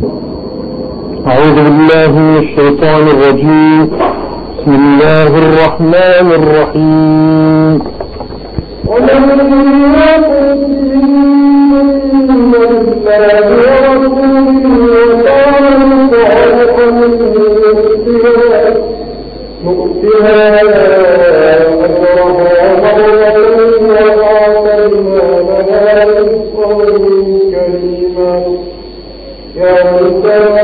أعوذ بالله من الشيطان الرجيم. بسم الله الرحمن الرحيم. ومن يقل من الله ورسوله وطاعة نؤتها أجرها مرتين وأعطينا لها رزقا كريما. يا نساء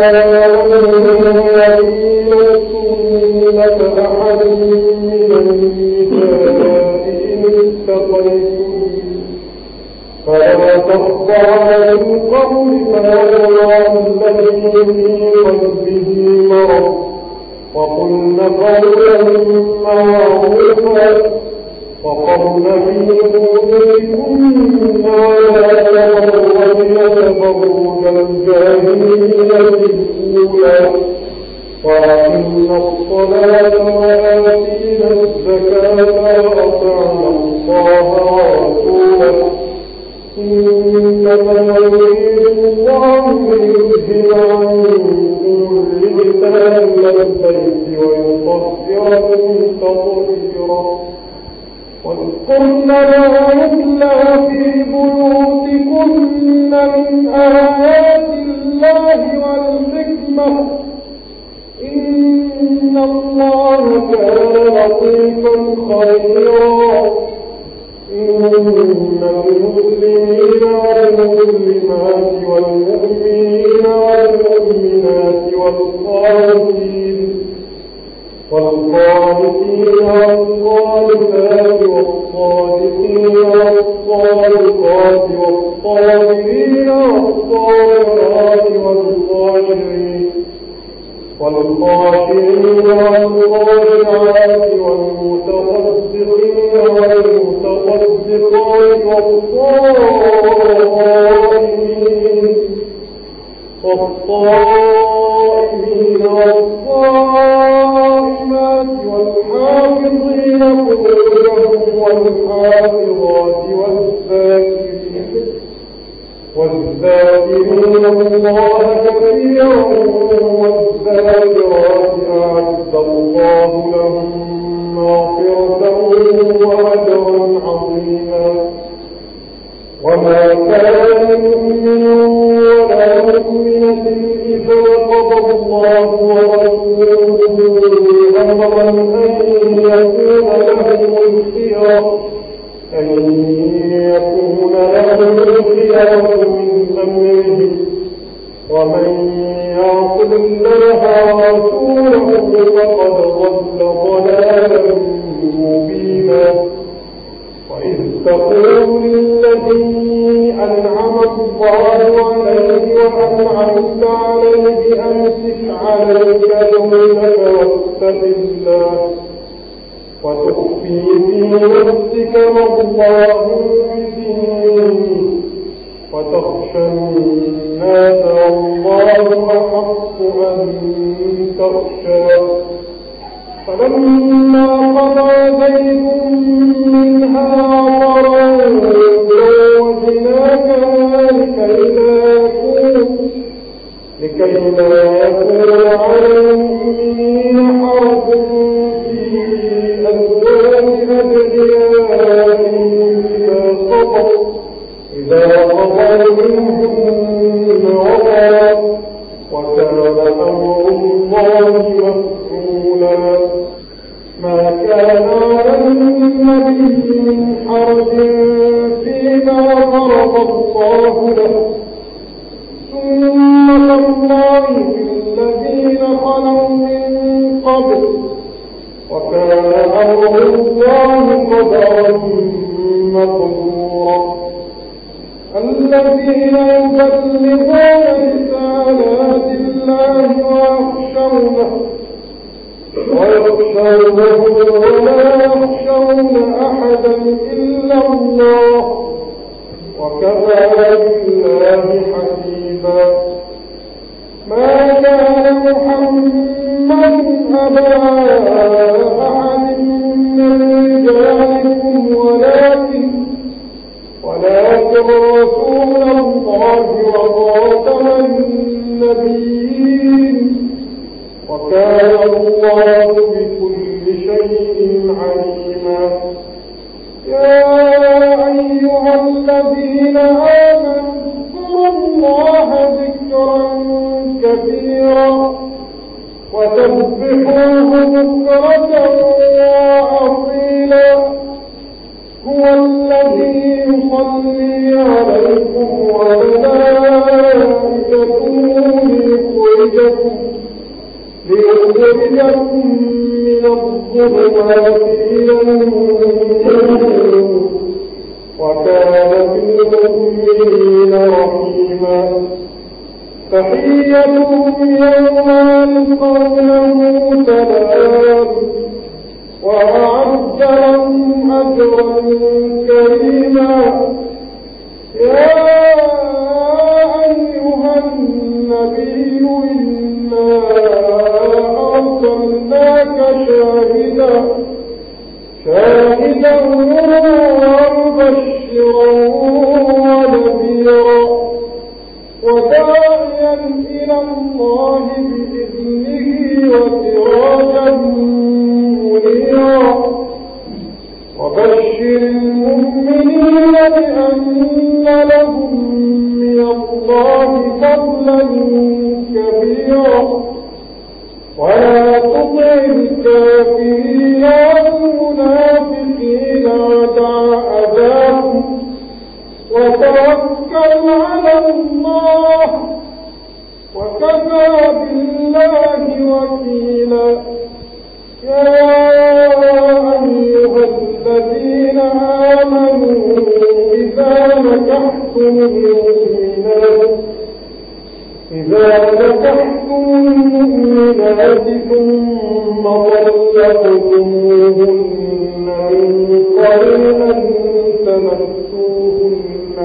النبي لستن كأحد من النساء إن اتقيتن فلا تخضعن بالقول فيطمع الذي في قلبه مرض وقلن قولا معروفا وقرن في بيوتكن ولا تبرجن تبرج الجاهلية الأولى وأقمنا الصلاة وآتينا الزكاة وأطعنا الله ورسوله إنما يريد الله ليذهب عنكم الرجس أهل البيت ويطهركم تطهيرا. واذكرن ما يتلى في بيوتكن من آيات الله والحكمة إن الله كان لطيفا خبيرا. إن المسلمين والمسلمات والمؤمنين والمؤمنات والقانتين والقانتات والصادقين والصادقات والصابرين والصابرات والخاشعين والخاشعين والخاشعات والمتصدقين والمتصدقات والصائمين والصائمات والحافظين فروجهم والحافظات والذاكرين الله كثيرا والذاكرات أعد الله لهم مغفرة وأجرا عظيما. وما كان مؤمن ولا مؤمنة إذا قضى الله ورسوله أمرا أن يكون لهم الخيرة من أمره ومن يعص الله ورسوله فقد ضل ضلالا مبينا. وإذ تقول للذي أنعم الله عليه وأنعمت عليه أمسك عليك زوجك واتق الله وتخفي في نفسك ما الله مبديه وتخشى الناس والله أحق أن تخشى. فلما قضى زيد منها وطرا زوجناكها لكي لا يكون على المؤمنين حرج في أزواج أدعيائهم إذا قضوا منهن وطرا وكان أمر الله مفعولا. ما كان على النبي من حرج فيما فرض الله له سنة الله في الذين خلوا من قبل وكان أمر الله قدرا مقدورا. الذين يبلغون رسالات الله ويخشونه ولا يخشون أحدا إلا الله وكفى بالله حسيبا. ما كان محمد أبا أحد من رجالكم ولكن ولكن رسول الله وخاتم النبيين وكان الله بكل شيء عليما. يا أيها الذين آمنوا اذكروا الله ذكرا كثيرا وسبحوه بكرة وأصيلا. هو الذي يصلي عليكم وملائكته ليخرجكم من الظلمات إلى النور وكان بالمؤمنين رحيما. تحيتهم يوم يلقونه سلام وأعد لهم أجرا كريما. يا أيها النبي إنا أرسلناك شاهدا ومبشرا ونذيرا وداعيا إلى الله بإذنه وسراجا منيرا. وبشر المؤمنين بأن لهم من الله فضلا كبيرا. ولا تطع الكافرين والمنافقين ودع أذاهم وتوكل على الله وكفى بالله وكيلا. يا أيها الذين آمنوا إذا نكحتم المؤمنات ثم طلقتموهن من قبل أن تمسوهن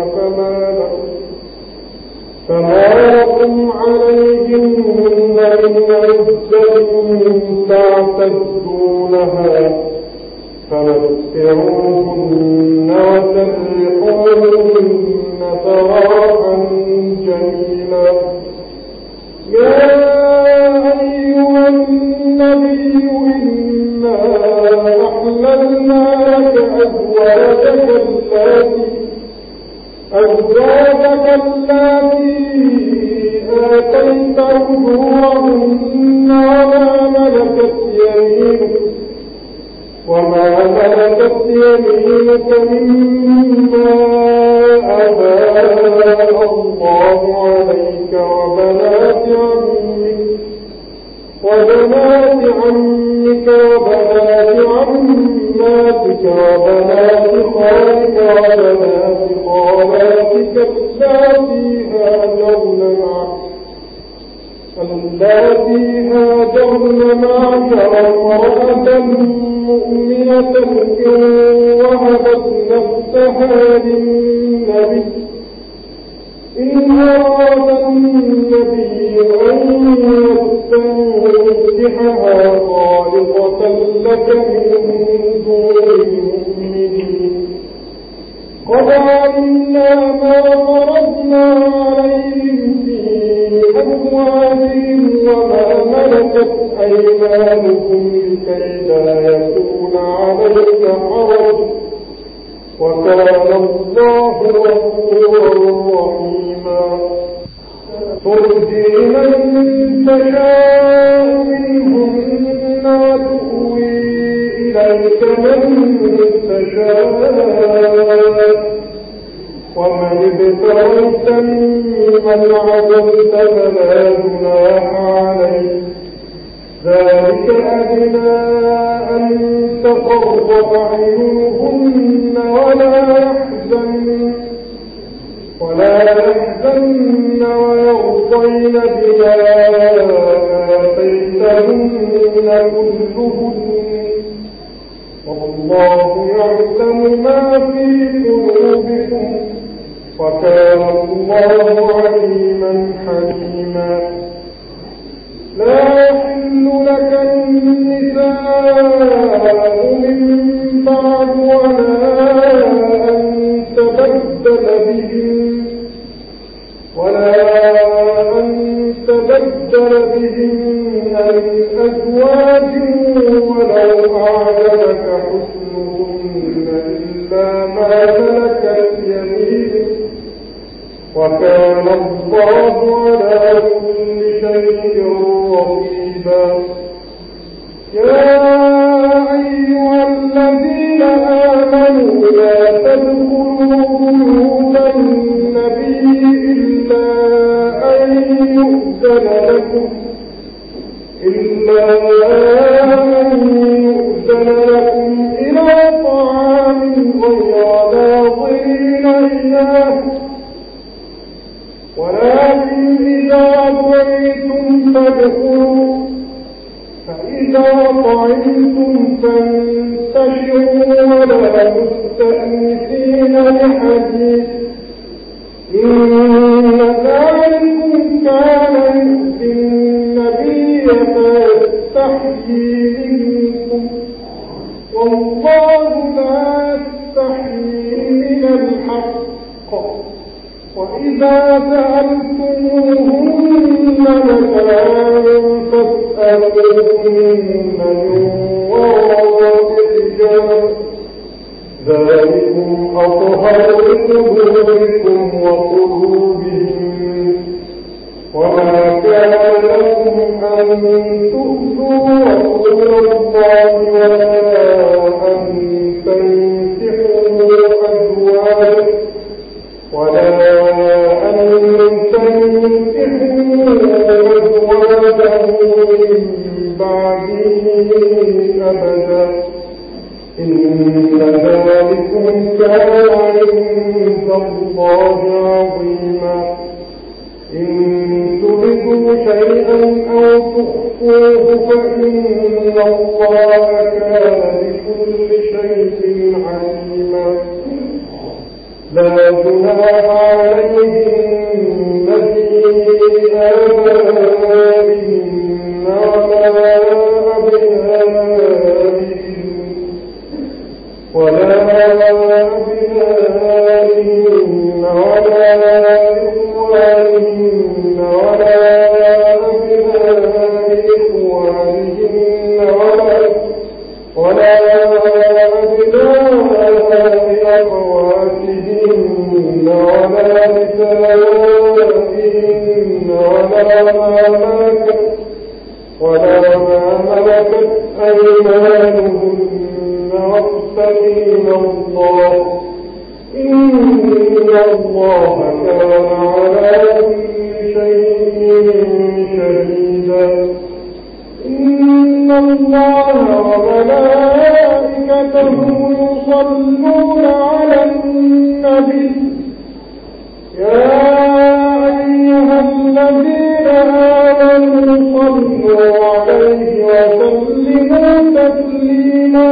فما لكم عليهن من عدة تعتدونها فمتعوهن وسرحوهن سراحا جميلا. يا أيها النبي إنا أحللنا لك أزواجك اللاتي آتيت أجورهن وما ملكت يمينك مما أفاء الله عليك وبنات عمك وبنات عماتك وبنات خالك وبنات خالاتك اللاتي هاجرن معك وامرأة مؤمنة إن وهبت نفسها للنبي إن أراد النبي أن يستنكحها خالصة لك من دون المؤمنين. قد علمنا ما فرضنا عليهم في أزواجهم وما ملكت أيمانهم لكي لا يكون عليك حرج وكان الله غفورا رحيما. ترجي من تشاء منهن وتؤوي إليك من تشاء ومن ابتغيت ممن عزلت فلا جناح عليك. ذلك أدنى أن تقر أعينهن ولا يحزن ويرضين بما آتيتهن كلهن والله يعلم ما في قلوبكم وكان الله عليما حكيما. لا يحل لك النساء من بعد ولا أن تبدل بهن من أزواج ولو أعجبك حسنهن إلا ما ملكت يمينك وكان الله على كل شيء رقيبا. يا أيها الذين آمنوا لا تدخلوا بيوت النبي إلا أن يؤذن لكم إلى طعام غير ناظرين إناه ولكن إذا دعيتم فادخلوا فإذا طعمتم فانتشروا ولا مستأنسين لحديث إن ذلكم كان يؤذي النبي فيستحيي منكم والله لا يستحيي من الحق. وإذا سألتموهن متاعا فاسألوهن من وراء حجاب ذلكم أطهر لقلوبكم وقلوبهم. وما كان لكم أن تؤذوا رسول الله ولا أن تنكحوا أزواجه من بعده أبدا إن ذلكم كان عند الله عظيما. إن تبدوا شيئا أو تخفوه فإن الله كان بكل شيء عليما. لا جناح عليهن في آبائهن ولا أبنائهن ولا إخوانهن ولا أبناء إخوانهن ولا أبناء أخواتهن ولا نسائهن ولا ما ملكت أيمانهن واتقين الله إن الله كان على كل شيء شهيدا. إن الله وملائكته يصلون على النبي يا أيها الذين آمنوا صلوا عليه وسلموا تسليما.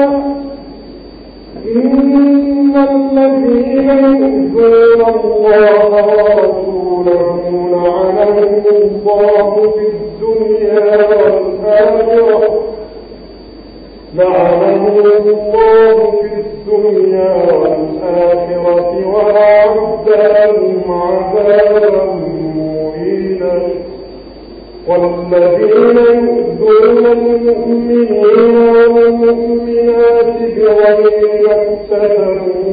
إن الذين يؤذون الله ورسوله لعنهم الله في الدنيا والآخرة وأعد لهم عذابا مهينا. والذين يؤذون المؤمنين والمؤمنات بغير ما اكتسبوا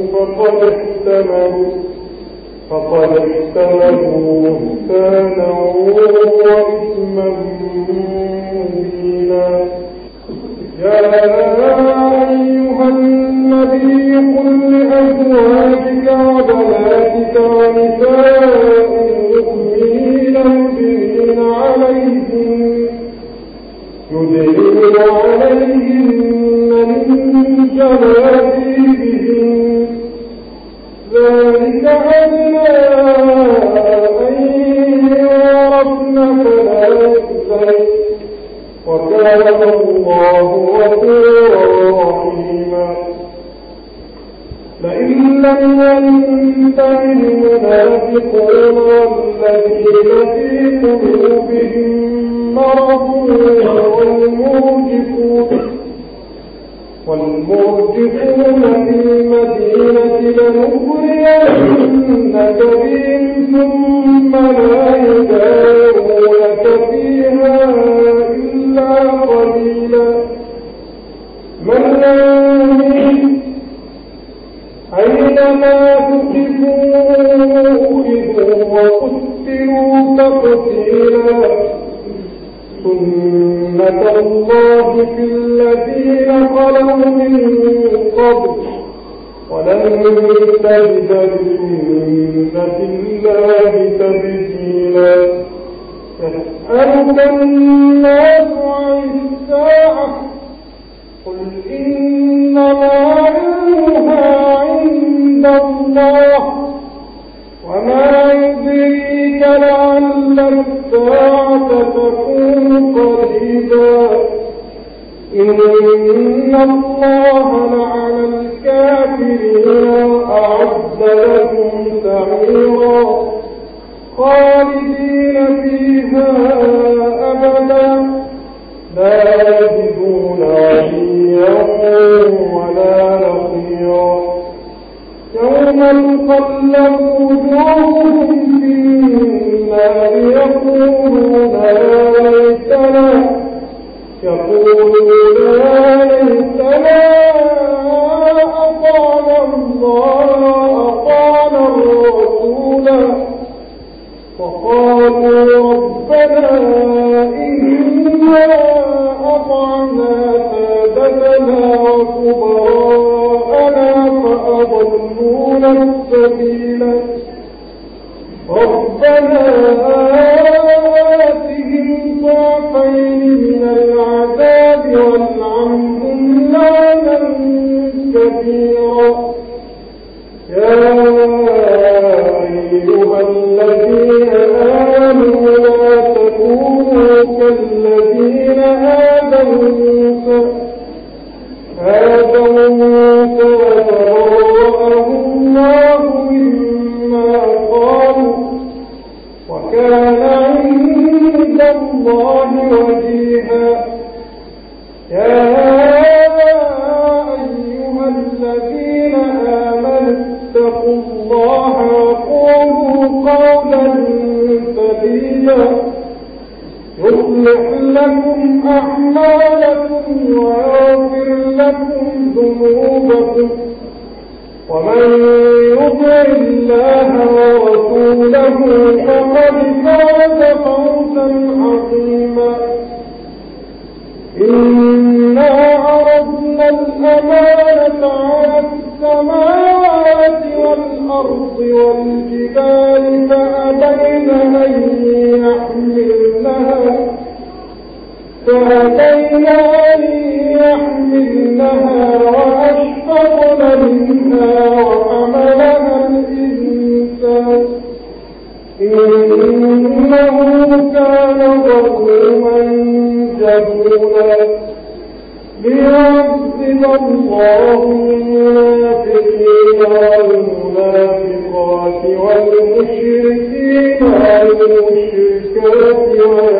فقد احتملوا بهتانا وإثما مبينا. يا أيها النبي قل لأزواجك وبناتك ونساء المؤمنين يدنين عليهن من جلابيبهن ذلك أدنى أن يعرفن فلا يؤذين وكان الله غفورا رحيما. لئن لم ينته المنافقون والذين في والمرجفون في المدينة لنغرينك بهم ثم لا يجاورونك فيها إلا قليلا ملعونين أينما تقفوا أخذوا وقتلوا تقتيلا سنة الله في الذين خلوا من قبل ولن تجد لسنة الله تبديلا يسألك الناس عن الساعة قل إنما علمها عند الله وما يدريك لعل الساعة تكون قريبا إن الله لعن الكافرين وأعد لهم سعيرا خالدين فيها أبدا لا يجدون وليا ولا نصيرا يوم تقلب وجوههم في النار يقولون يا ليتنا أطعنا الله أطعنا الرسول وقالوا ربنا إنا أطعنا سادتنا وكبراءنا فأضلونا السبيل ربنا آتهم ضعفين من العذاب والعنهم لعنا كبيرا يا أيها الذين آمنوا لا تكونوا كالذين آذوا موسى وبرأه الله مما قالوا وكان عند الله وجيها يا أيها الذين آمنوا اتقوا الله وقولوا قولا سديدا يصلح لكم أعمالكم ويغفر لكم ذنوبكم ومن يطع الله ورسوله فقد فاز فوزا عظيما إنا عرضنا الأمانة على السماوات والأرض والجبال فأبين أن يحملنها وأشفقن منها وحملها الإنسان إنه كان ظلوما جهولا ليعذب الله المنافقين والمنافقات والمشركين والمشركات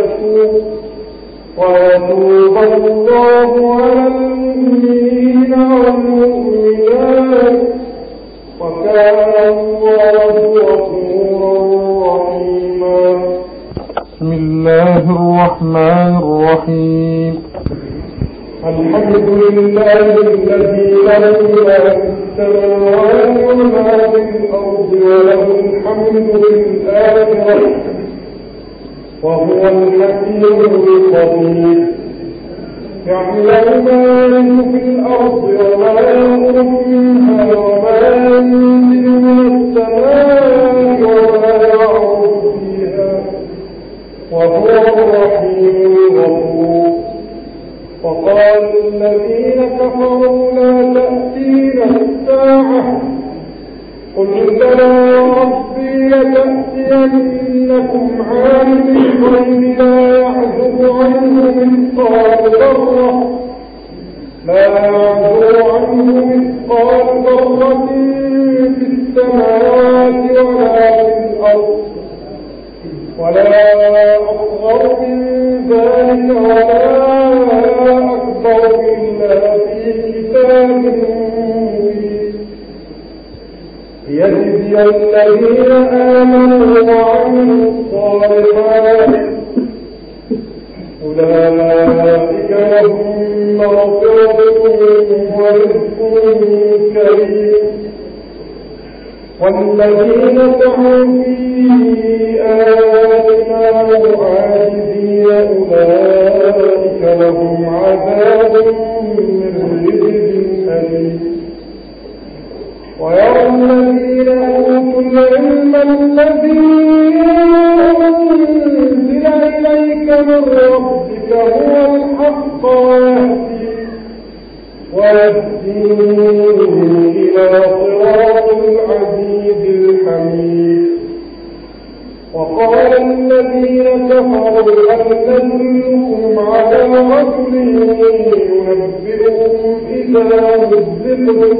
ويتوب الله على المؤمنين والمؤمنات وكان الله غفورا رحيما بسم الله الرحمن الرحيم الحمد لله الذي له ما في السماوات وما في الأرض وله الحمد في الآخرة وهو الحكيم الخبير يعلم ما يلج في الأرض وما يخرج منها وما ينزل من السماء وما يعرج فيها وهو الرحيم الغفور وقال الذين كفروا لا تأتينا الساعة قل بلى ربي لتأتينكم عالم الغيب لا يعزب عنه مثقال ذرة في السماوات ولا في الأرض ولا أصغر من ذلك ولا أكبر إلا في كتاب آمنوا وعملوا الصالحات أولئك لهم مغفرة ورزق كريم والذين سعوا في آياتنا معاجزين أولئك لهم عذاب من رجز أليم ويرى الذين أوتوا العلم الذي أنزل إليك من ربك هو الحق ويهدي إلى صراط العزيز الحميد وقال الذين كفروا هل ندلكم على رجل ينبئكم إذا مزقتم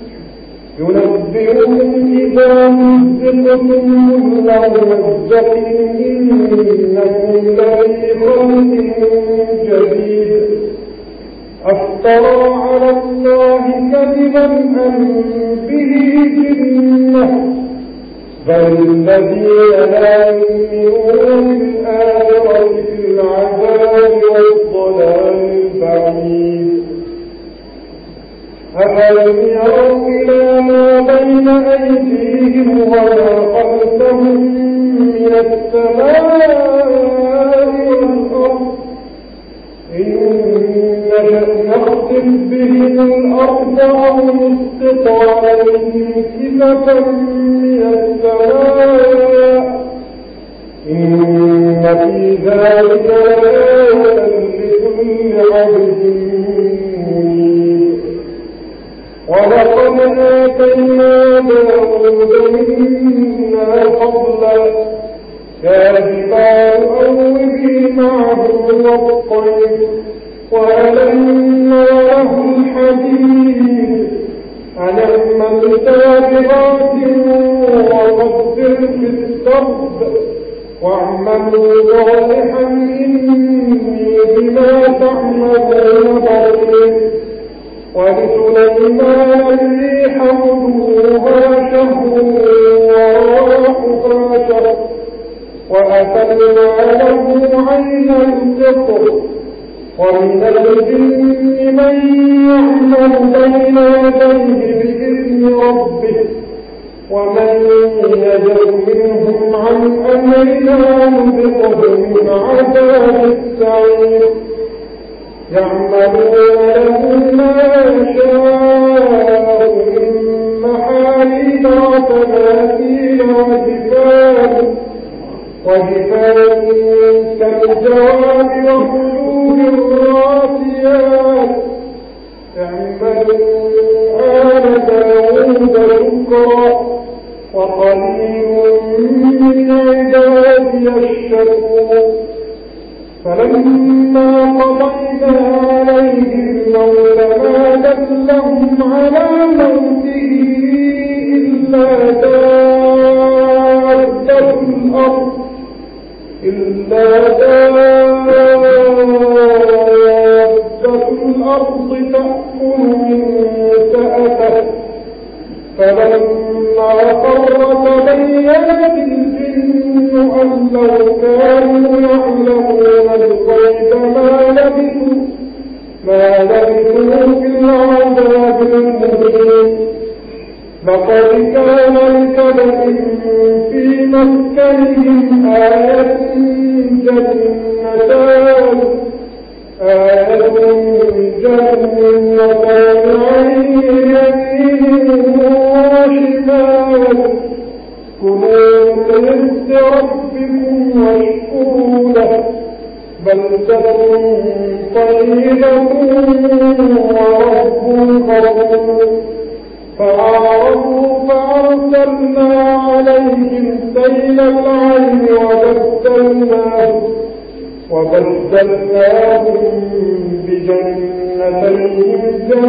كل ممزق إنكم لفي خلق جديد أفترى على الله كذبا أم به جنة بل الذين لا يؤمنون بالآخرة في العذاب والضلال البعيد أفلم يروا إلى ما بين أيديهم وما خلفهم من السماء والأرض إن نخسف بهم الأرض أو نسقط عليهم كسفا من السماء إن في ذلك لآية لكل عبد منيب ولقد آتينا داود منا فضلا يا جبال أوبي معه والطير وألنا له الحديد أن اعمل سابغات وقدر في السرد واعملوا صالحا إني بما تعملون بصير ولسليمان الريح غدوها شهر ورواحها شهر وأسلنا له عين القطر ومن الجن من يعمل بين يديه بإذن ربه ومن يزغ منهم عن أمرنا نذقه من عذاب السعير يعملون له ما يشاء من محاريب وتماثيل وجفان كالجواب وقلوب الراسيات اعملوا آل داود شكرا وقليل من عبادي الشكور فلما قضينا عليه الموت ما دلهم على موته إلا دابة الأرض تأكل من سأته فلما قر تبينت الجن أن لو كانوا يعلمون الغيب ما لبثوا في العذاب المهين لقد كان لسبب في مسكنهم آية جنتان عن يمين وشمال كلوا من رزق ربكم واشكروا له بلدة طيبة ورب غفور فأعرضوا فأرسلنا عليهم سيل العين وبدلناهم بجنتين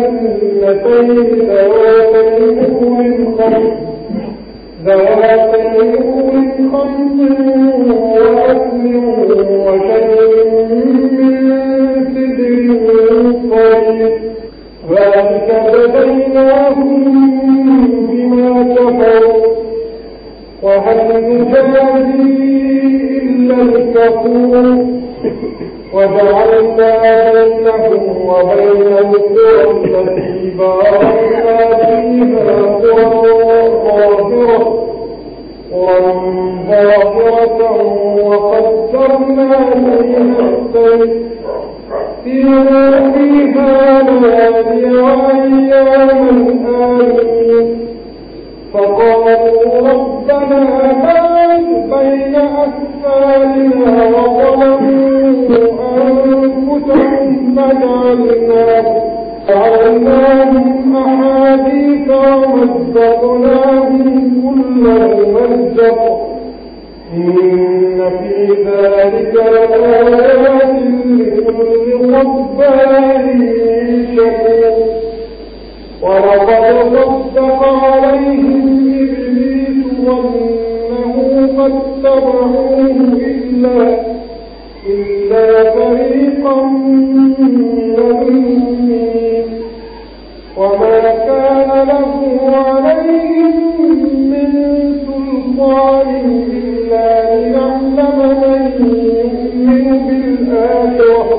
ذواتي أكل خمس وأكل وشيء من سدر طيب ذلك جزيناهم بما كفروا وهل نجازي إلا الكفور وجعلنا بينهم وبين القرى التي باركنا فيها قرى ظاهرة وقدرنا فيها السير سيروا فيها ليالي وأياما آمنين فقالوا ربنا باعد بين أسفارنا وظلموا أنفسهم فجعلناهم أحاديث ومزقناهم كل ممزق إن في ذلك لآيات لكل صبار شكور ولقد صدق عليهم إبليس ظنه فاتبعوه إلا فريقا من المؤمنين وما كان له عليهم من سلطان إلا ليعلم من يؤمن بالآخرة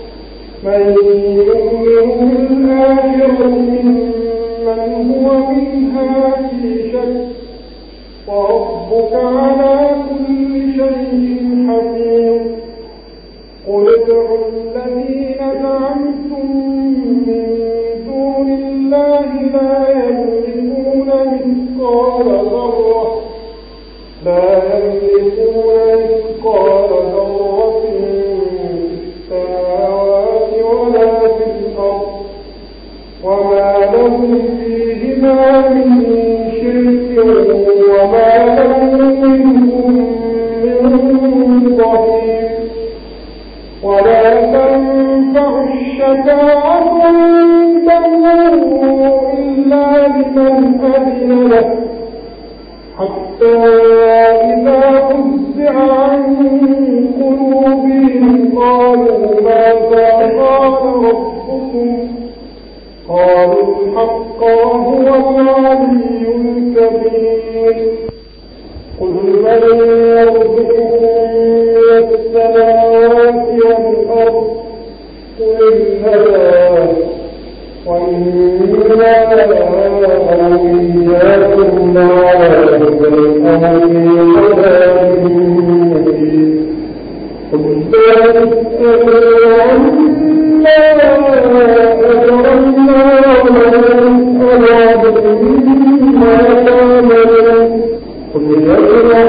ممن هو منها في شك وربك على كل شيء حفيظ قل ادعوا الذين زعمتم من دون الله لا يملكون مثقال ذرة في السماوات ولا في الأرض وما لهم فيهما من شرك وما له منهم من ظهير ولا تنفع الشفاعة عنده إلا لمن أذن له حتى إذا فزع عن قلوبهم قالوا ماذا قال ربكم قالوا الحق وهو العلي الكبير قل من يرزقكم من السماوات والأرض قل الله وإنا أو إياكم لعلى هدى أو في ضلال مبين قل لا تسألوا عما أجرمنا ولا نسأل عما تعملون قل يجمع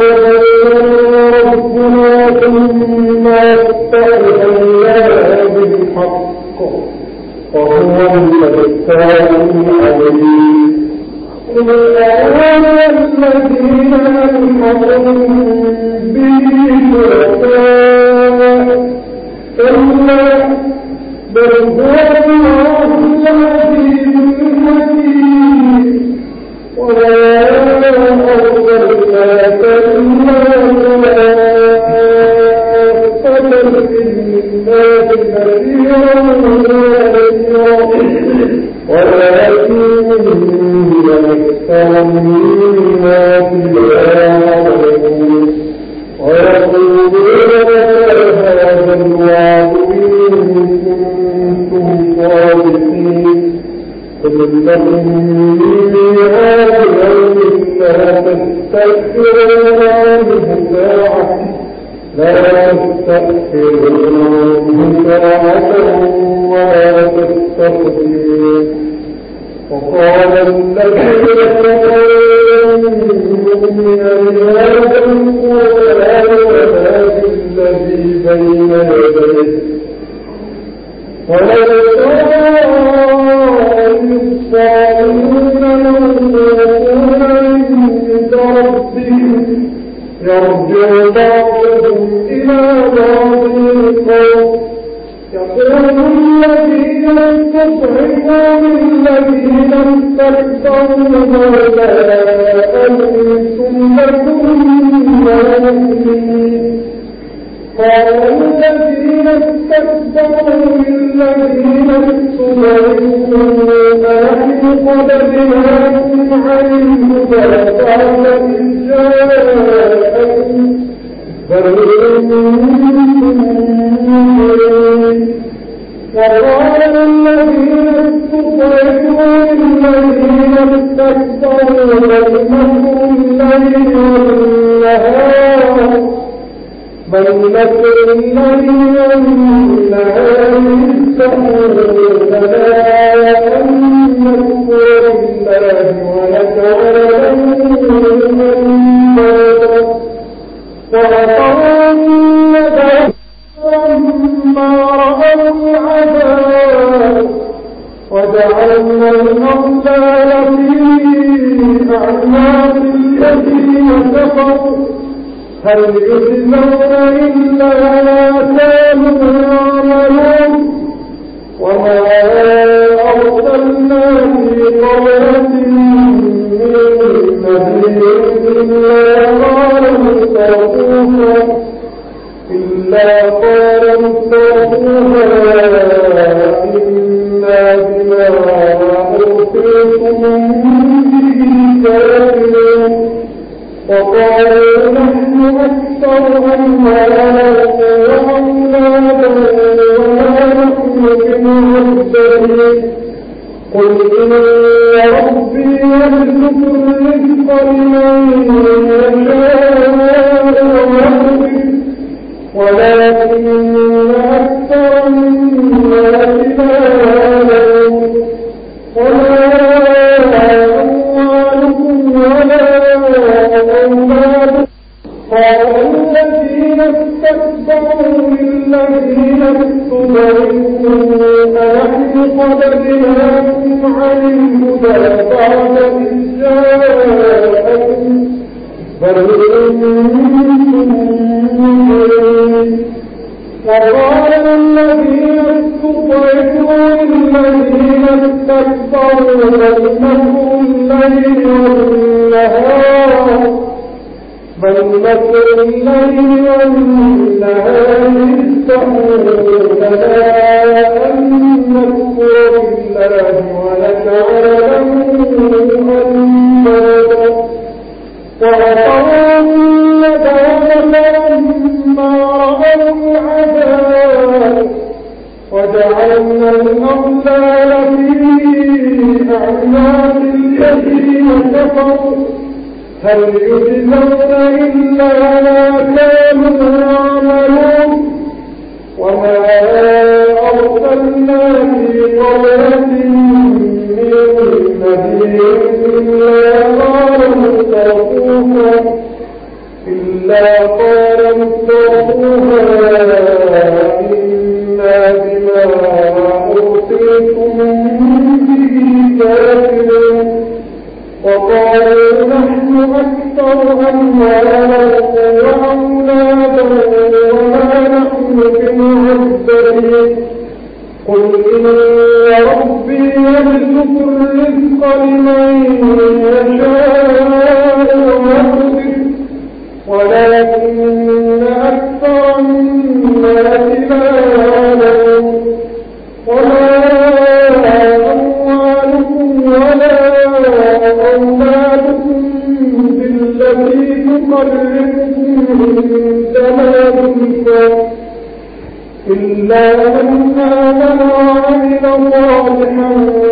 ربنا ثم يفتح لنا بالحق وهو الفتاح العليم قل أعوذ الذين ألحقوا به شركاء كلا بل هو الله العزيز الحكيم ولا أرسلناك إلا كافة للناس بشيرا ولكن أكثر الناس لا يعلمون ويقولون هذا الوعد إن كنتم صادقين قل لكم ميعاد يوم لا تستأخرون عنه ساعة لا تستأخرون ساعة ولا تستقدمون وقال الذين كفروا من هذا القرآن وما بالذي بين يديه ولو الصالحون موقوفون عند ربهم يرجع بعضهم إلى بعض القول يقول الذين استضعفوا للذين استكبروا لولا أنتم لكم مؤمنين قال الذين استكبروا للذين استضعفوا أنحن صددناكم عن الهدى بعد إذ جاءكم بل وقال الذين استضعفوا للذين استكبروا بل مكر الليل والنهار بل مكر الليل والنهار يستحقوننا أن نكفر بالله ونجعل له أندادا وأطاعوا النذر لما رأوا العذاب وجعلنا الأغلال في أعناق الذين كفروا هل يجزون إلا ما كانوا يعملون وما أرسلنا في قرية من نذير إلا قال مترفوها إنا بما أرسلتم به كافرون وقالوا نحن أكثر أموالا وأولادا وما نحن بمعذبين قل إن ربي يرزق الرزق لمن يشاء ويقدر ولكن أكثر الناس لا يعلمون وما أموالكم ولا أولادكم قال الذين استكبروا للذين استضعفوا أنحن صددناكم عن الهدى بعد إذ جاءكم بل وقال الذين استضعفوا للذين استكبروا بل مكر الليل والنهار بل مكر الليل والنهار يستحقوننا أن نكفر بالله ونجعل له أندادا وأطاعوا النذر لما رأوا العذاب وجعلنا الأغلال في أعناق الذين كفروا هل يجزون إلا ما كانوا يعملون وما أرسلنا في قرية من نذير إلا قال مترفوها إنا بما أرسلتم به كافرون وقالوا نحن أكثر أموالا وأولادا وما نحن بمعذبين قل إن ربي يرزق الرزق لمن يشاء ويقدر ولكن أكثر الناس لا يعلمون وما أموالكم ولا أولادكم بالتي تقربكم عندنا زلفى إلا من آمن وعمل صالحا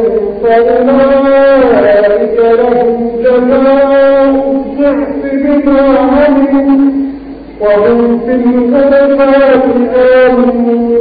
فأولئك لهم جزاء الضعف بما عملوا وهم في الغرفات آمنون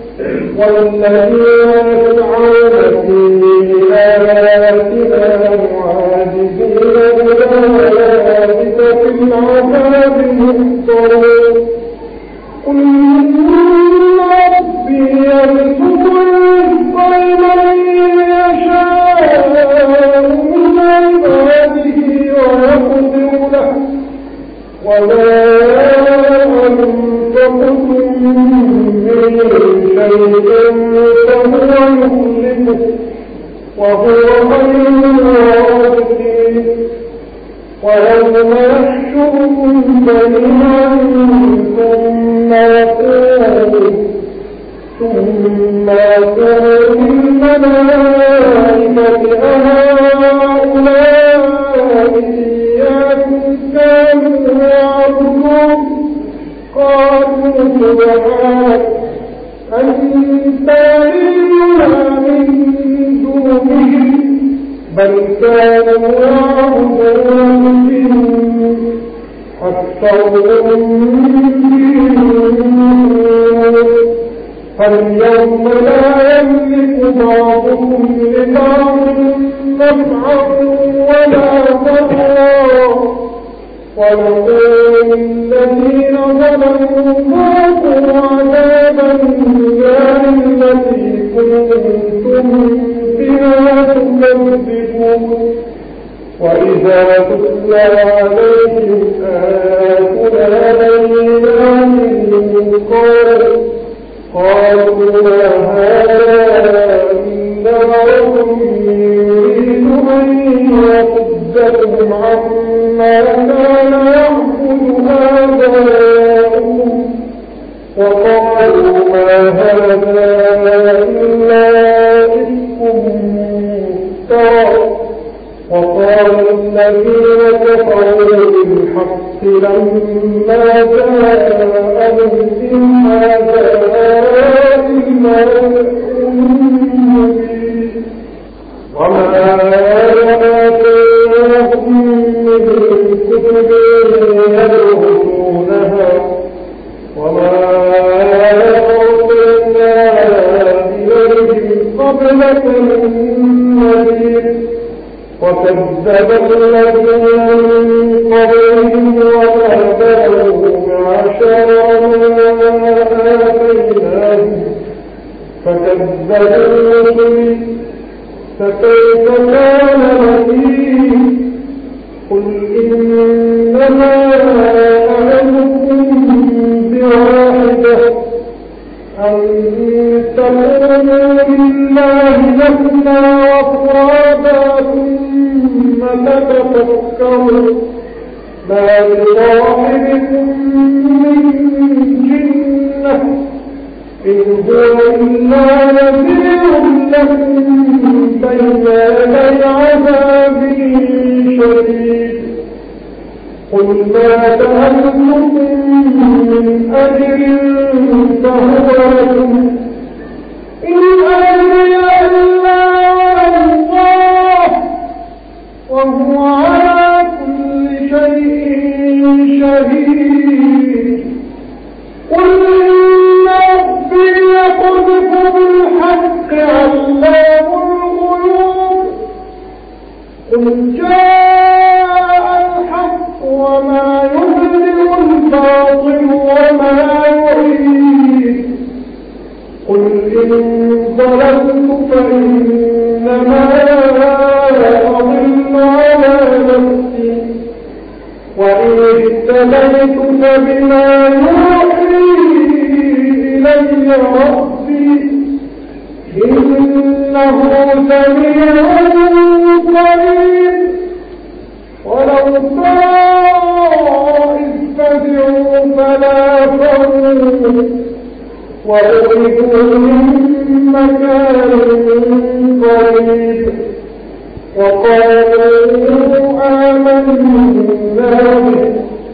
والذين يسعون في آياتنا معاجزين أولئك في العذاب محضرون قل إن ربي يرزق الرزق لمن يشاء من عباده ويقدر له وما أنفقتم من شيء فهو يخلفه وهو خير الرازقين ويوم يحشرهم جميعا ثم يقول للملائكة أهؤلاء إياكم كانوا يعبدون قالوا سبحانك أنت ولينا من دونهم بل كانوا يعبدون الجن أكثرهم فاليوم لا يملك بعضهم لبعض نفعا ولا ضرا ونقول للذين ظلموا ذوقوا عذاب النار التي كنتم بها تكذبون وإذا تتلى عليهم آياتنا بينات قالوا ما هذا إلا رجل يريد أن يصدكم عما كان يعبد آباؤهم وقالوا ما هذا إلا إفك مفترى وقال الذين كفروا بالحق لما جاءهم إن هذا إلا مبين وما آتاهم من كتب يدرسونها وما أرسلنا إليهم قبلك من نذير وكذب الذين من قبلهم وكذبوا بعشر آتيناهم فكذبوا رسلي فكيف كان نكير قل إنما أعظكم بواحدة أن تقولوا لله مثنى وفرادى ثم تتفكروا ما بصاحبكم من جنة إن هو إلا نذير لكم بين يدي عذاب شديد قل ما سألتكم من أجر فهو لكم إن أجري إلا على الله وهو على كل شيء شهيد قل إن ربي يقذف بالحق علام الغيوب قل جاء الحق وما يبدئ الباطل وما يعيد قل إن ضللت فإنما أضل على نفسي وإن اهتديت فبما يوحي إلي ربي إنه سميع قريب ولو ترى إذ فزعوا فلا فروا وأخرجوا من مكان قريب وقالوا آمنا به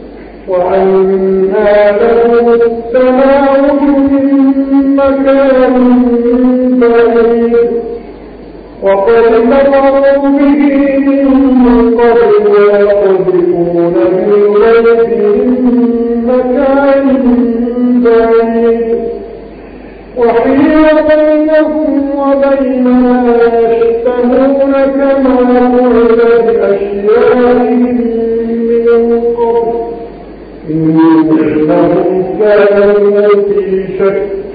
وأنا لهم السماوات من مكان بعيد وقد كفروا به من قبل ويقذفون بالغيب من مكان بعيد وحيل بينهم وبين ما يشتهون كما فعل بأشيائهم من قبل إنهم كانوا في شك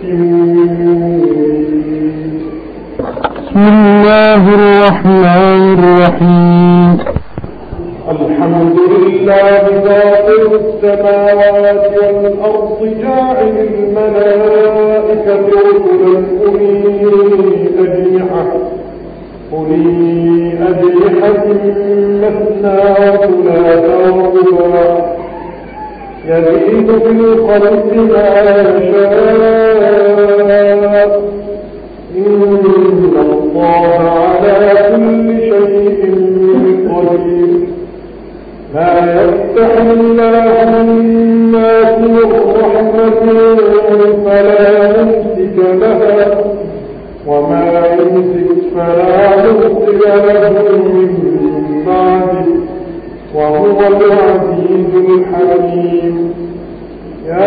بسم الله الرحمن الرحيم الحمد لله فاطر السماوات والأرض جاعل الملائكة رسلا أولي أجنحة مثنى وثلاث ورباع يزيد في الخلق ما يشاء إن الله على كل شيء قدير ما يفتح الله للناس من رحمة فلا يمسك لها وما يمسك فلا مرسل له من بعده وهو العزيز الحكيم يا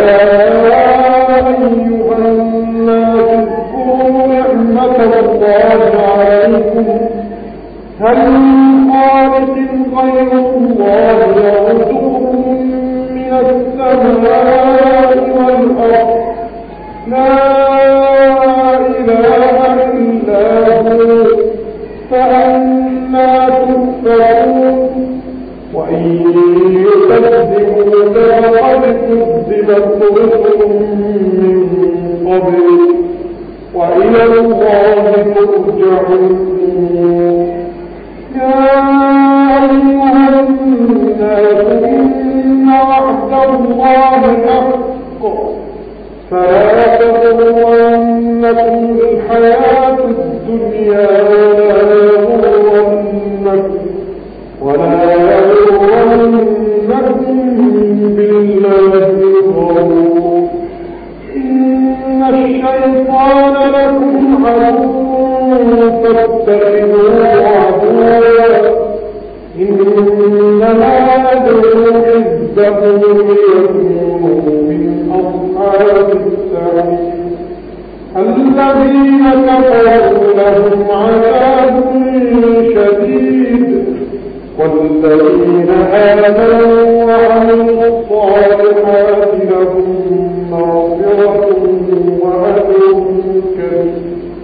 أيها الناس اذكروا نعمة الله عليكم هل من خالق غير الله يرزقكم من السماء والأرض لا إله إلا هو فأنى تؤفكون وإن يكذبوك فقد كذبت رسل من قبلك وإلى الله ترجع الأمور يا أيها الناس إن وعد الله حق فلا تغرنكم الحياة الدنيا ولا يغرنكم بالله الغرور إن الشيطان لكم عدو فاتخذوه عدوا إنما يدعو حزبه ليكونوا من أصحاب السعير الذين كفروا لهم عذاب شديد والذين آمنوا وعملوا الصالحات لهم مغفرة وأجر كريم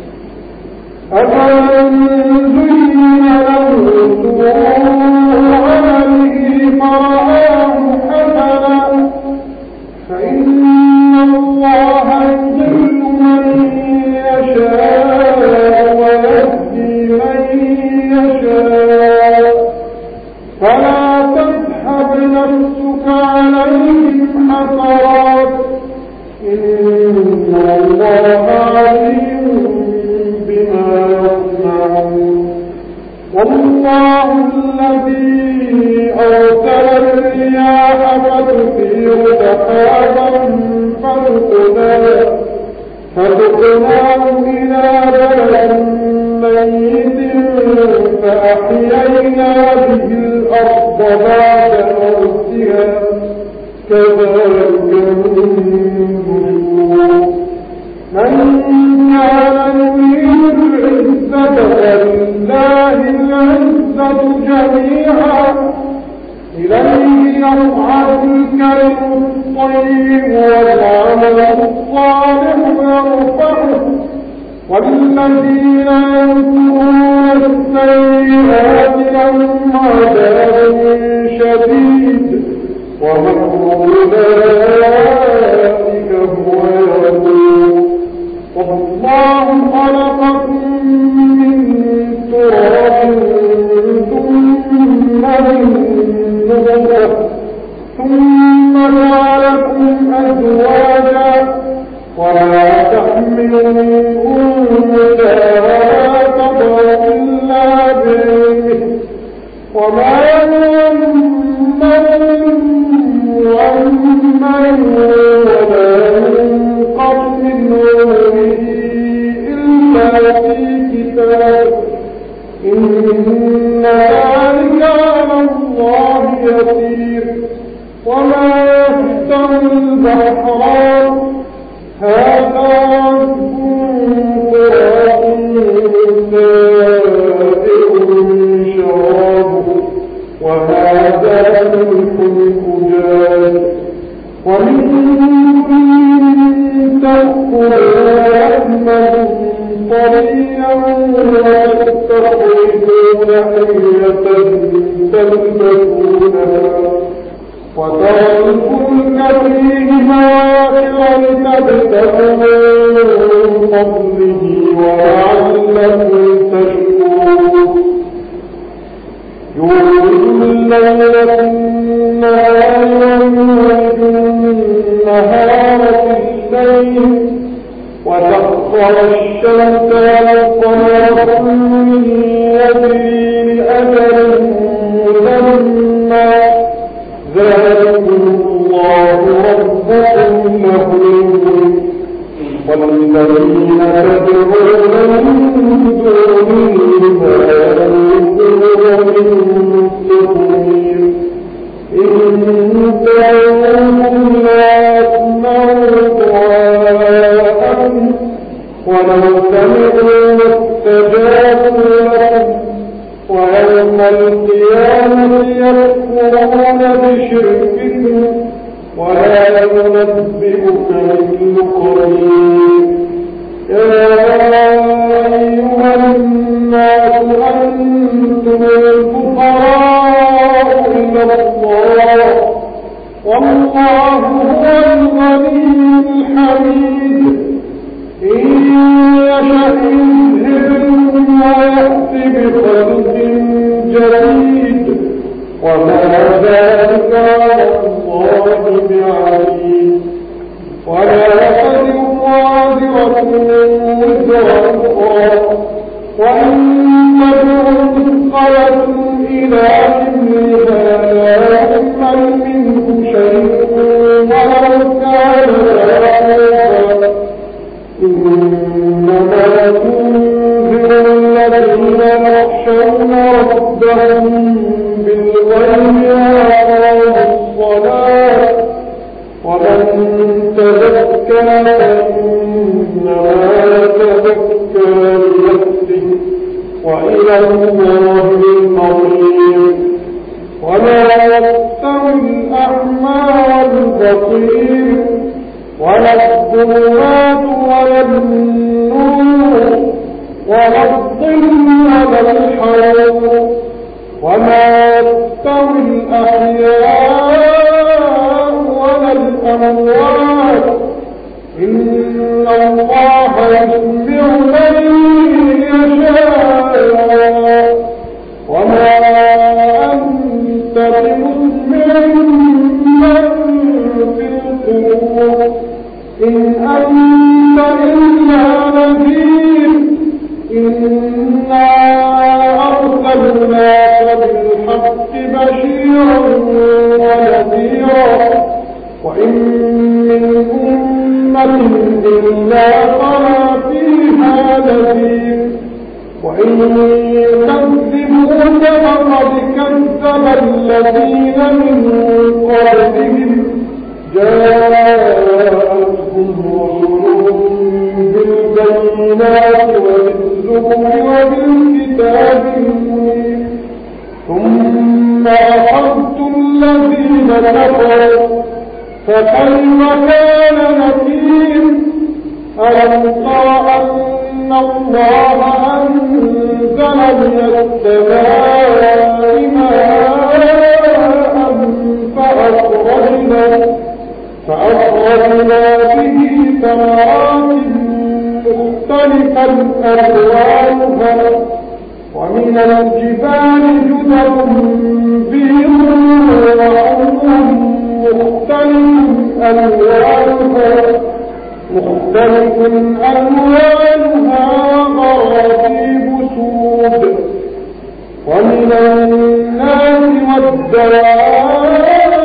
أفمن زين له سوء عمله فرآه حسنا فإن الله يضل من يشاء ويهدي من يشاء فلا تذهب نفسك عليهم حسرات إن الله عليم بما يصنعون والله الذي أرسل الرياح فتثير سحابا فسقناه إلى بلد ميت فأحيينا به الأرض بعد موتها كذلك النشور من كان يريد العزة فلله العزة جميعا إليه يصعد الكلم الطيب والعمل الصالح يرفعه والذين يمكرون السيئات لهم عذاب شديد ومكر أولئك هو يبور والله خلقكم من تراب ثم من نطفة ثم جعلكم أزواجا ولا تحمل أنثى ولا تضع إلا بعلمه وما ينبغي مؤمن ولا ينقض من عمره إلا في كتاب إن ذلك على الله يسير وما يستوي البحران هذا عذب فرات سائغ شرابه وهذا ملح أجاج ومن تأكل لحمه طريا وتستخرجون حية تلبسونها وترى الفلك فيه مواخر لتبتغوا من فضله ولعلكم تشكرون يولج الليل في النهار ويولج النهار في الليل وسخر الشمس والقمر كل يجري لأجل مسمى ذلكم الله ربكم له الملك والذين تدعون من دونه لا يملكون من قطمير إن دعوهم لا يسمعوا دعاءهم ولو سمعوا ما استجابوا لهم ويوم القيامة يكفرون بشركهم ولا ينبئك مثل خبير يا أيها الناس أنتم الفقراء إلى الله والله هو الغني الحميد إن يشأ يذهبكم ويأتي بخلق جديد وما ذلك على الله بعزيز ولا تزر وازرة وزر أخرى وإن تدع مثقلة إلى حملها لا يحمل منه شيء ولو كان ذا إنما تنذر الذين يخشون ربهم بالغيب وأقاموا الصلاة ومن تزكى فإنما يتزكى لنفسه وإلى الله المصير ولا يستوي الأعمى والبصير ولا الظلمات ولا النور ولا الظل ولا الحرور وما يستوي الأحياء ولا الأموات إن الله يسمع من يشاء وما أنت بمسمع من في القبور إن أنت إلا نذير إنا أرسلناك بالحق بشيرا ونذيرا وإن من أمة إلا خلا فيها نذير وإن يكذبوك فقد كذب الذين من قبلهم جاءتهم رسلهم بالبينات وبالزبر وبالكتاب المنير ثم أخذت الذين كفروا فكيف كان نكير ألم تر أن الله أنزل من السماء ماء فأخرجنا به ثمرات مختلفا ألوانها ومن الجبال جدد بيض وحمر مختلف ألوانها وغرابيب سود ومن الناس والدواب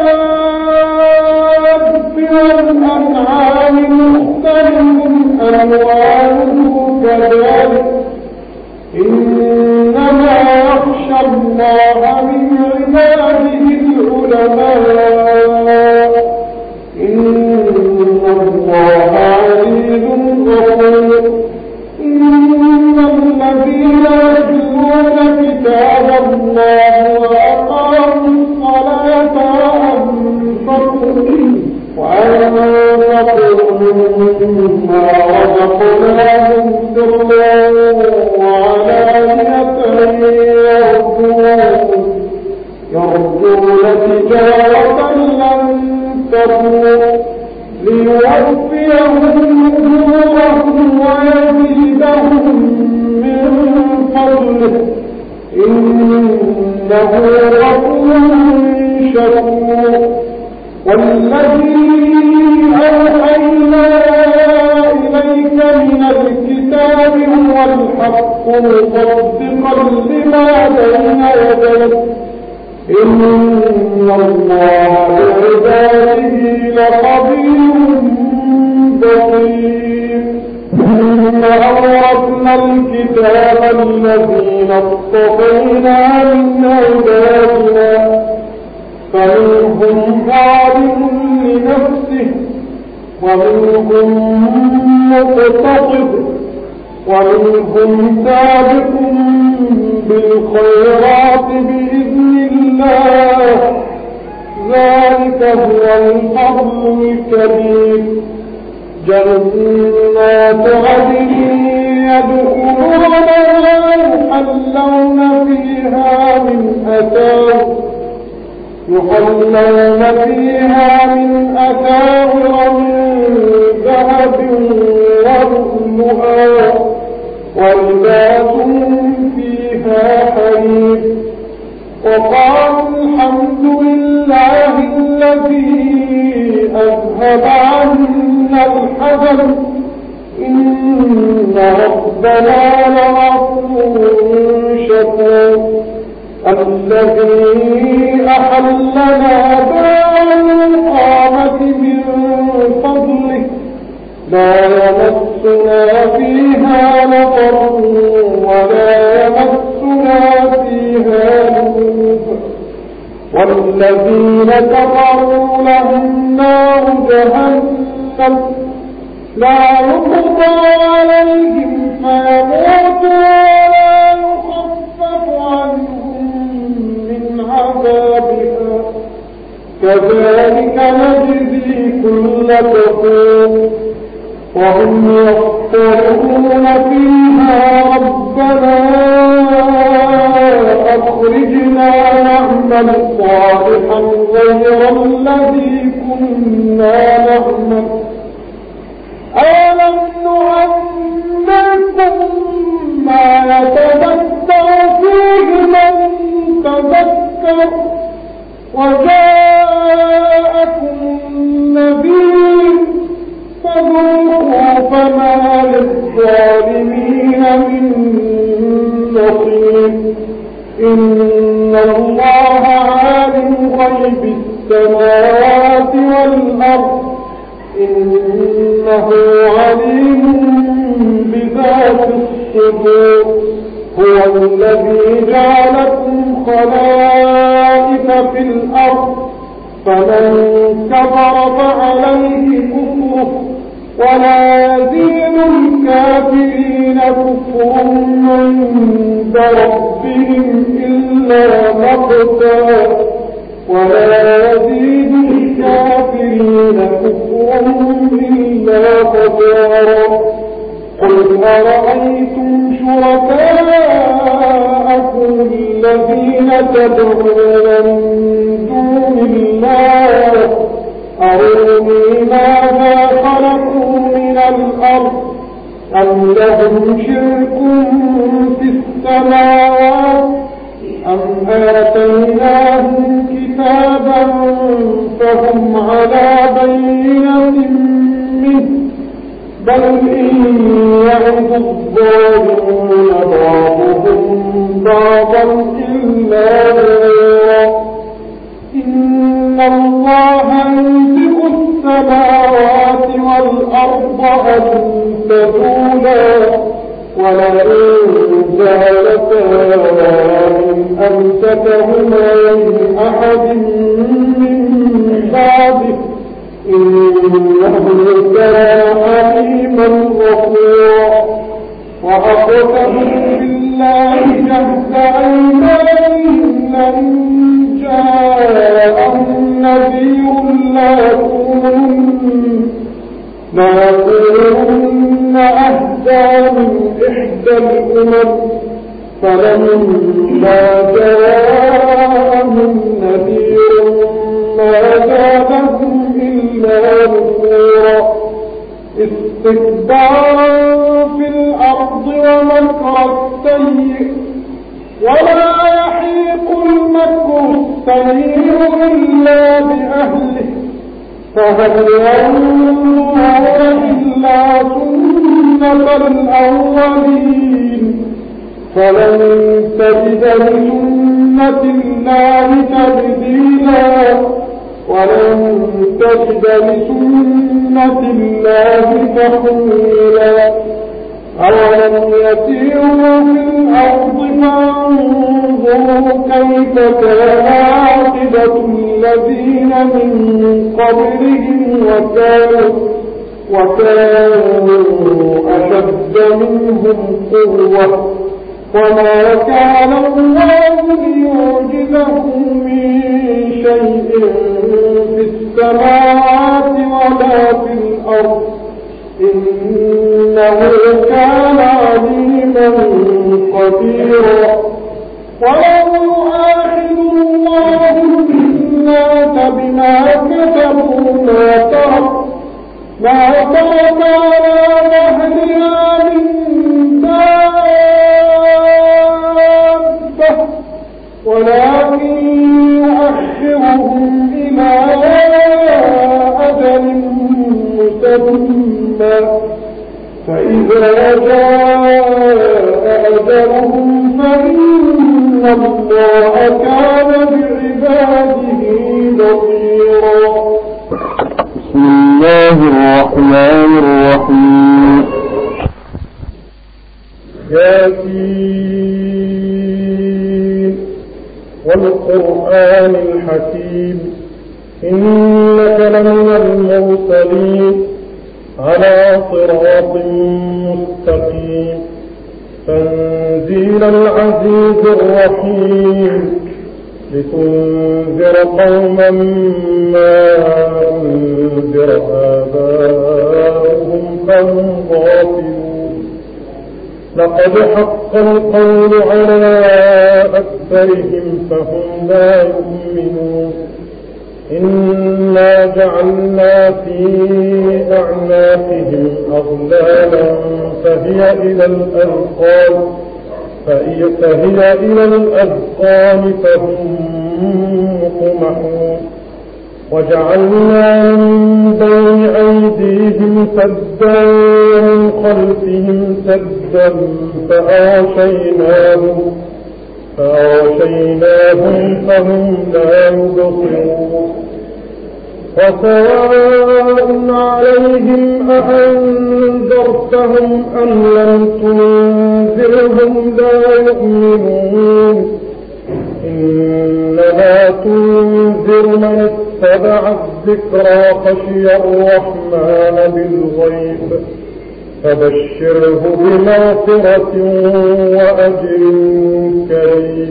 والأنعام مختلف ألوانه كذلك إنما يخشى الله من عباده العلماء إن الله عزيز غفور إن الذين يتلون كتاب الله وأقاموا الصلاة وأنفقوا مما رزقناهم سرا وعلانية يرجون تجارة لن تبور ليوفيهم أجورهم ويزيدهم من فضله إنه غفور شكور والذي أوحينا إليك من الكتاب هو الحق مصدقا لما بين يديه إن الله بعباده لخبير بصير إنا أورثنا الكتاب الذين اصطفينا من عبادنا فمنهم ظالم لنفسه ومنهم مقتصد ومنهم سابق بالخيرات بإذن الله ذلك هو الفضل الكبير جنات عدن يدخلونها يحلون فيها من أساور من ذهب ولؤلؤا ولباسهم فيها حرير وقالوا الحمد لله الذي أذهب عنا الحزن إن ربنا لغفور شكور الذي أحلنا دار الإقامة من فضله لا يمسنا فيها نصب ولا يمسنا فيها لغوب والذين كفروا لهم نار جهنم لا يقضى عليهم فيموتوا ولا يخفف عنهم من عذابها كذلك نجزي كل كفور وهم يصطرخون فيها ربنا أخرجنا نعمل صالحا غير الذي كنا نعمل ألم نعمركم ما يتذكر فيه من تذكر وجاءكم النذير فذوقوا فما للظالمين من نصير إن الله عالم غيب السماوات والأرض إنه عليم بذات الصدور هو الذي جعلكم خلائف في الأرض فمن كفر فعليه كفره ولا يزيد الكافرين كفرهم عند ربهم إلا مقتا ولا يزيد الكافرين كفرهم إلا خسارا قل أرأيتم شركاءكم الذين تدعون من دون الله أروني ماذا خلقوا من الأرض أم لهم شرك في السماوات أم آتيناهم كتابا فهم على بينة منه بل إن يعد الظالمون بعضهم بعضا إلا غيرا إن الله يمسك السماوات والأرض أن تزولا ولئن زالتا إن أمسكهما من أحد من بعده إنه كان حليما غفورا وأقسموا بالله جهد أيمانهم لئن جاءهم نذير ليكونن أهدى من إحدى الأمم فلما جاءهم نذير ما زادهم إلا نفورا استكبارا في الأرض ومكر السيء ولا يحيق المكر السيء إلا بأهله فهل ينظرون إلا سنة الأولين فلن تجد لسنة الله تبديلا ولن تجد لسنة الله تحويلا أولم يسيروا في الأرض فانظروا كيف كان عاقبة الذين من قبلهم وكانوا أشد منهم قوة وما كان الله ليعجزه من شيء في السماوات ولا في الأرض إنه كان عليما قديرا ولو يؤاخذ الله الناس بما كسبوا ما ترك على ظهرها من دابة ولكن يؤخرهم إلى أجل مسمى فإذا جاء أجلهم فإن الله كان بعباده بصيرا. بسم الله الرحمن الرحيم. ياسين والقرآن الحكيم إنك لمن المرسلين على صراط مستقيم تنزيل العزيز الرحيم لتنذر قوما ما أنذر آباؤهم فهم غافلون لقد حق القول على أكثرهم فهم لا يؤمنون إنا جعلنا في أعناقهم أغلالا فهي إلى الأذقان فهم مقمحون وجعلنا من بين أيديهم سدا ومن خلفهم سدا فأغشيناهم فهم لا يبصرون وسواء عليهم أأنذرتهم أم لم تنذرهم لا يؤمنون إنما تنذر من اتبع الذكرى خشي الرحمن بالغيب فبشره بمغفرة وأجر كريم.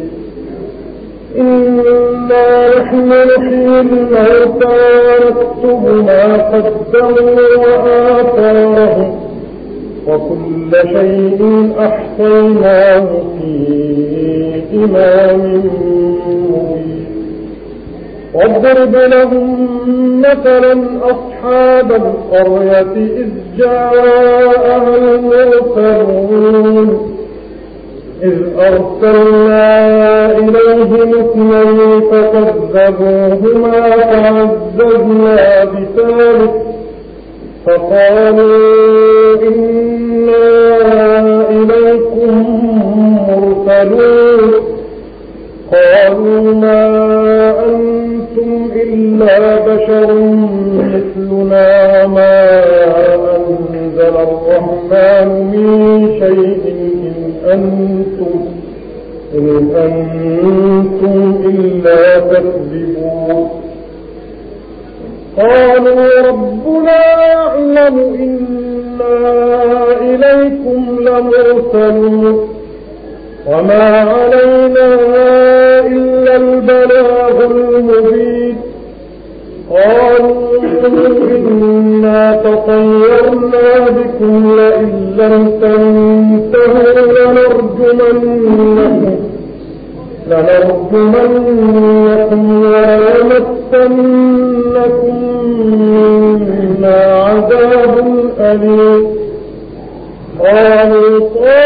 إنا نحن نحيي الموتى ونكتب ما قدموا وآثارهم وكل شيء أحصيناه في إمام مبين. واضرب لهم مثلا أصحاب القرية إذ جاءها المرسلون إذ أرسلنا إليهم اثنين فكذبوهما فعززنا بثالث فقالوا إنا إليكم مرسلون قالوا ما أنتم إلا بشر مثلنا وما أنزل الرحمن من شيء إن أنتم إلا تكذبون. قالوا ربنا يعلم إنا إليكم لمرسلون وما علينا إلا البلاغ المبين. قالوا إنا تطيرنا بكم لئن لم تنتهوا لنرجمنكم وليمسنكم منا عذاب أليم. قالوا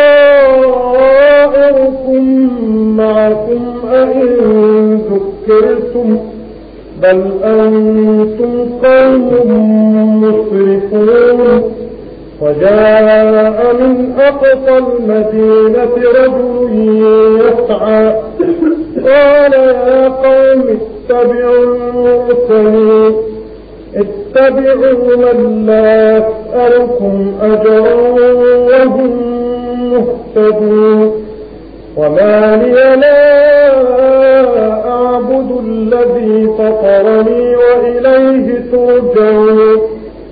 طائركم معكم أئن ذكرتم بل أنتم قوم وجاء من أقصى المدينة رجل يسعى قال يا قوم اتبعوا المرسلين اتبعوا من لا يسألكم أجرا وهم مهتدون وما لي لا أعبد الذي فطرني وإليه ترجعون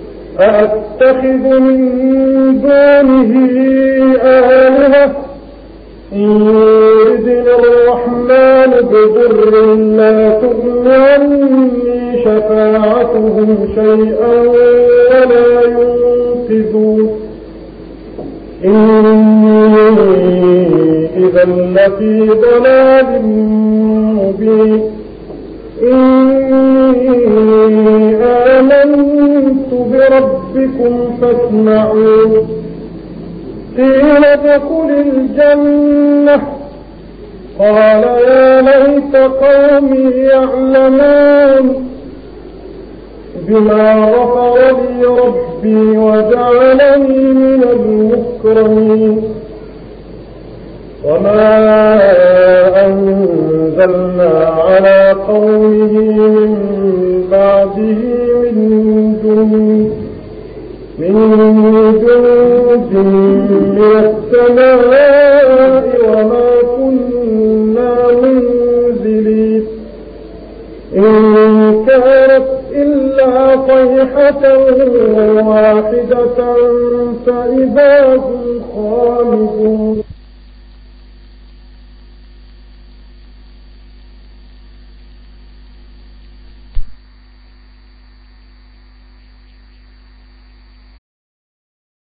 أأتخذ من دونه آلهة إن يردني الرحمن بضر لا تغن عني شفاعتهم شيئا ولا ينقذون إني إذا لفي ضلال مبين إني آمنت بربكم فاسمعون قيل ادخل الجنة قال يا ليت قومي يعلمون بما غفر لي ربي وجعلني من المكرمين وما أنزلنا على قومه من بعده من جند من السماء وما كنا منزلين إن كانت إلا صيحة واحدة فإذا هم خالدون